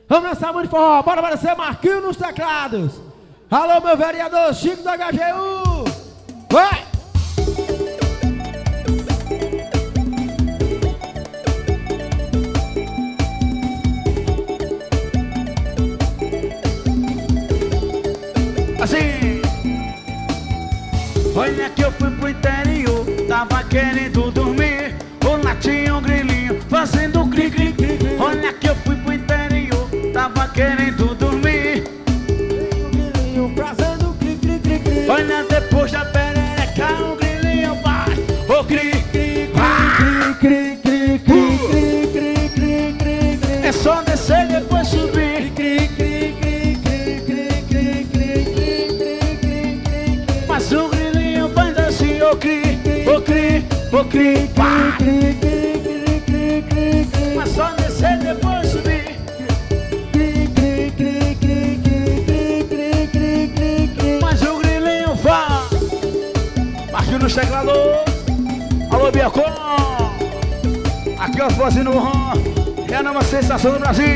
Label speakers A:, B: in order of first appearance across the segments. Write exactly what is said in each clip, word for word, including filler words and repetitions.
A: Vamos nessa muito forró, bora aparecer Marquinhos nos teclados. Alô, meu vereador Chico do H G U. Vai!
B: Assim. Olha que eu fui pro interior, tava querendo dormir. Lá tinha um grilinho fazendo cri cri cri. Olha que eu fui pro interior, tava querendo dormir.
A: Um grilinho fazendo cri cri cri cri.
B: Olha depois da perereca um grilinho vai. Ô cri cri
A: Cri cri cri cri cri cri cri cri cri.
B: é só descer e depois subir.
A: Cri cri cri cri cri cri cri cri cri cri.
B: Mas o grilinho faz assim, ô cri, ô cri, ô cri,
A: Cri cri cri cri cri cri cri.
B: mas só descer e depois subir.
A: Cri cri cri cri cri cri cri cri cri cri.
B: Mas o grilinho faz. Marquinhos nos teclados. Alô, Biacom. Aqui é o Fozinho no Ron. É a nova sensação do Brasil.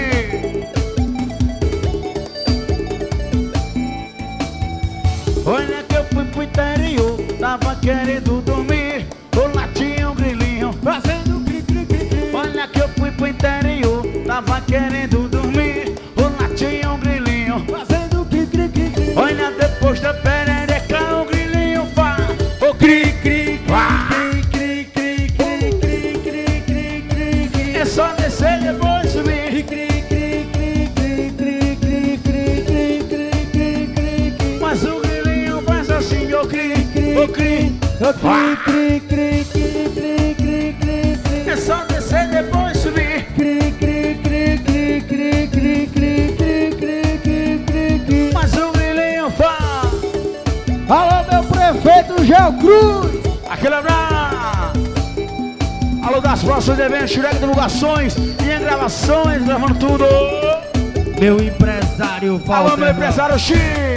B: Olha que eu fui pro interior, tava querendo dormir. Lá tinha um grilinho
A: Fazendo cri cri cri cri.
B: Olha que eu fui pro interior, tava querendo dormir. Lá tinha um grilinho
A: Fazendo cri cri cri cri.
B: Olha depois da perereca o grilinho faz. O cri cri
A: Cri cri cri cri cri cri cri cri cri.
B: é só descer e depois subir.
A: Cri cri cri cri cri cri cri cri cri cri cri cri.
B: Mas o grilinho faz assim, o cri, o cri.
A: Cri cri cri cri cri cri cri cri.
B: É só descer e depois subir.
A: Cri cri cri cri cri cri cri cri cri cri cri cri.
B: Mas o grilinho faz.
A: Alô, meu prefeito Gel Cruz.
B: Aquele abraço. Alô das próximas eventos, Xirec divulgações e gravações, gravando tudo.
A: Meu empresário Walter.
B: Alô, meu empresário X.